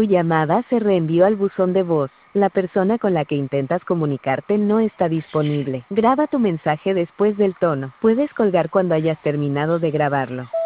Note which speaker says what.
Speaker 1: Tu llamada se reenvió al buzón de voz. La persona con la que intentas comunicarte no está disponible. Graba tu mensaje después del tono. Puedes colgar cuando hayas terminado de grabarlo.